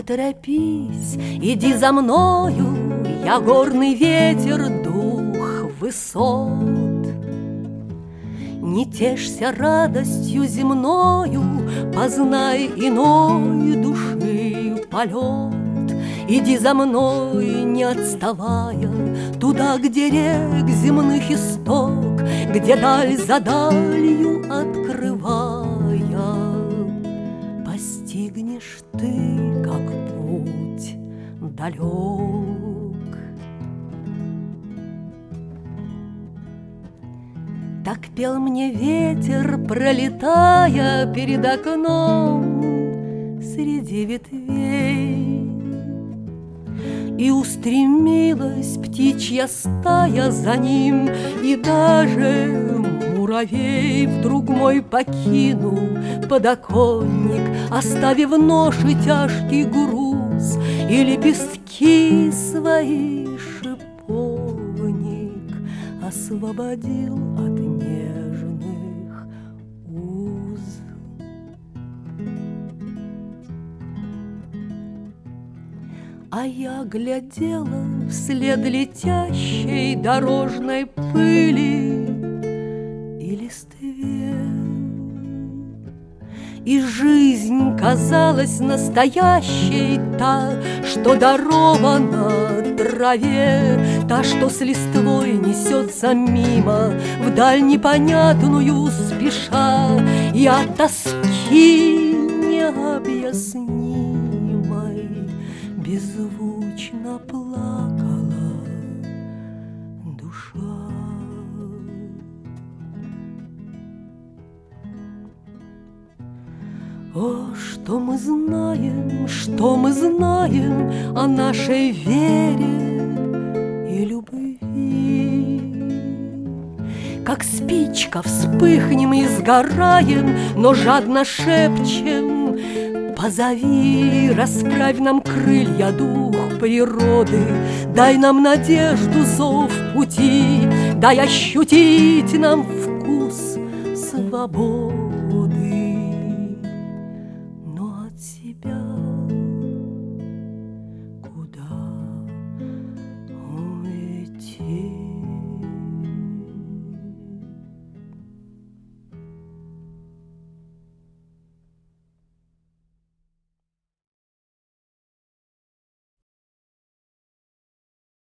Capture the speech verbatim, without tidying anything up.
торопись, иди за мною, я горный ветер, дух высот. Не тешься радостью земною, познай иной души полет. Иди за мной, не отставая, туда, где рек земных исток, где даль за далью открывая, постигнешь ты, как путь далек. Так пел мне ветер, пролетая перед окном среди ветвей. И устремилась птичья стая за ним, и даже муравей вдруг мой покинул подоконник, оставив нож и тяжкий груз, и лепестки свои шиповник освободил от нежных уз. А я глядела вслед летящей дорожной пыли и листве, и жизнь казалась настоящей, та, что дарована траве, та, что с листвой несется мимо, вдаль непонятную спеша, и от тоски необъяснимой беззвучно плакала душа. О, что мы знаем, что мы знаем о нашей вере и любви. Как спичка вспыхнем и сгораем, но жадно шепчем: позови, расправь нам крылья, дух природы, дай нам надежду, зов пути, дай ощутить нам вкус свободы.